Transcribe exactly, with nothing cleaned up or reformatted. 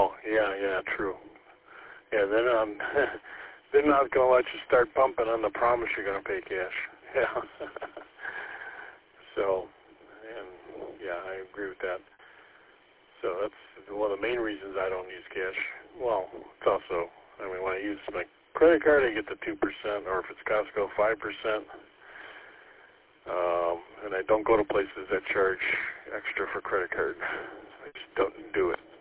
Oh, yeah, yeah, true. Yeah, then um, they're not going to let you start bumping on the promise you're going to pay cash. Yeah. So, and yeah, I agree with that. So that's one of the main reasons I don't use cash. Well, it's also, I mean, when I use my credit card, I get the two percent, or if it's Costco, five percent. Um, and I don't go to places that charge extra for credit card. I just don't do it.